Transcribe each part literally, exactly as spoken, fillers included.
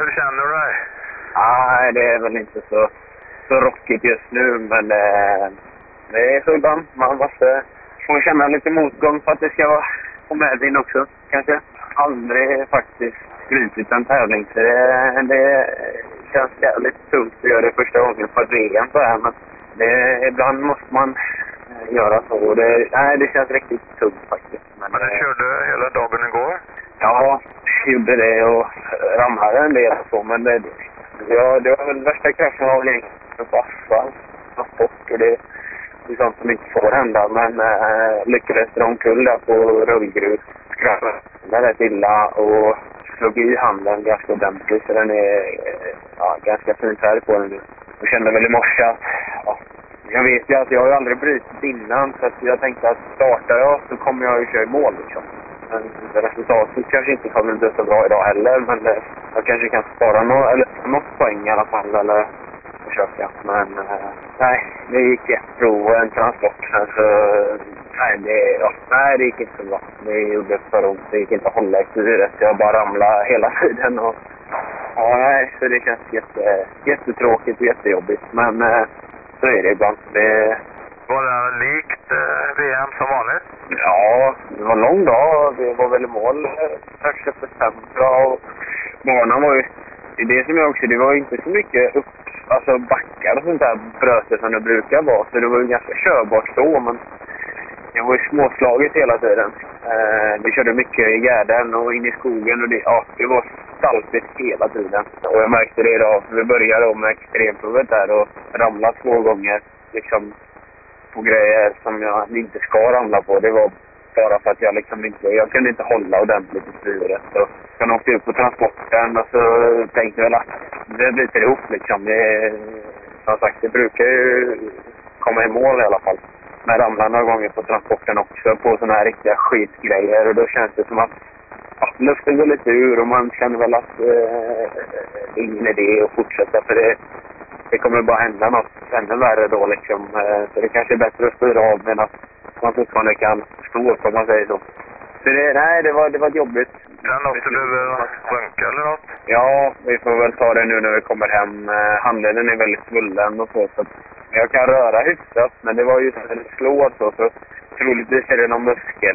Hur känner du dig? Nej, det är väl inte så, så rockigt just nu, men eh, det är så ibland. Man måste få känna lite motgång för att det ska vara på medvind också, kanske. Aldrig faktiskt skrutit en tävling, så det, det känns jävligt tungt att göra det första gången på ett V M så här, men det, ibland måste man göra så. Och det, nej, det känns riktigt tungt faktiskt. Men, men du körde hela dagen igår? Ja, jag gjorde det och ramlade en del och så, men det, ja, det var väl värsta kraschen av länge på asfalt, transport, och det, det är sånt som inte får hända, men äh, lyckades dra omkull där på rullgrus, skrattade rätt illa och slog i handen ganska ordentligt, så den är ja, ganska fint här på den nu. Jag kände väl i morse att ja, jag vet ju att jag har ju aldrig brutit innan, så att jag tänkte att startar jag så kommer jag ju köra i mål liksom. Men resultatet kanske inte kommer bli så bra idag heller, men eh, jag kanske kan spara no eller något poäng i alla fall, eller försöka. Men eh, nej, det gick ett prov och en transport. Så, nej, det, ja, nej, det gick inte så bra. Det gjorde för ont. Det gick inte att hålla efter det. Jag bara ramlade hela tiden. Och, ja, nej, så det känns jätte, jättetråkigt och jättejobbigt. Men eh, så är det ibland. Det, var det likt eh, V M som vanligt? Ja, det var en lång dag. Det var väl i mål strax efter fem. Och banan var ju, det är det som jag också, det var inte så mycket upp, alltså backar och sånt där bröter som det brukar vara. Så det var ju ganska körbart då, men det var ju småslaget hela tiden. Eh, vi körde mycket i gärden och in i skogen och det, ja, det var saltigt hela tiden. Och jag märkte det idag, vi började då med extremprovet där och ramlade två gånger liksom på grejer som jag inte ska ramla på. Det var bara för att jag liksom inte, jag kunde inte hålla ordentligt i styret. Så jag åkte ut på transporten och så tänkte jag att det blir ihop liksom. Det, som sagt, det brukar ju komma i mål i alla fall. Men ramlar några gånger på transporten också på såna här riktiga skitgrejer, och då känns det som att ja, luften går lite ur och man känner väl att eh, det är ingen idé att fortsätta, för det Det kommer bara hända något ännu värre då liksom. Så det kanske är bättre att styra av, men att man fortfarande kan stå upp om man säger så. Så det, nej, det var, det var jobbigt. Sen måste du runka eller något? Ja, vi får väl ta det nu när vi kommer hem. Handleden är väldigt svullen och så. Så jag kan röra hyfsat, men det var ju en slå så. Så troligtvis är det någon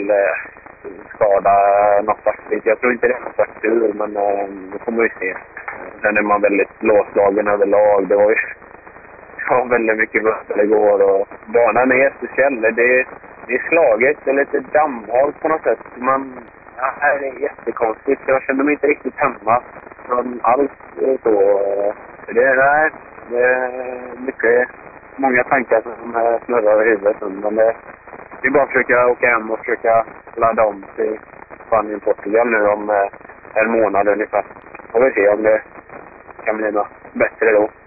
muskelskada, något aktivt. Jag tror inte det är något fraktur, men det kommer vi se. Sen är man väldigt blåslagen överlag. Det var ju ja, väldigt mycket vöster igår och banan är jättespeciell. Det, det är slaget, det är lite dammhalt på något sätt. Man, ja, det är jättekonstigt. Jag kände mig inte riktigt hemma från allt så. Det är, nej, det är mycket, många tankar som snurrar i huvudet. Men det, det är bara att försöka åka hem och försöka ladda om till Spanien, Portugal nu om en månad ungefär. Och vi ser om det kan bli något bättre då.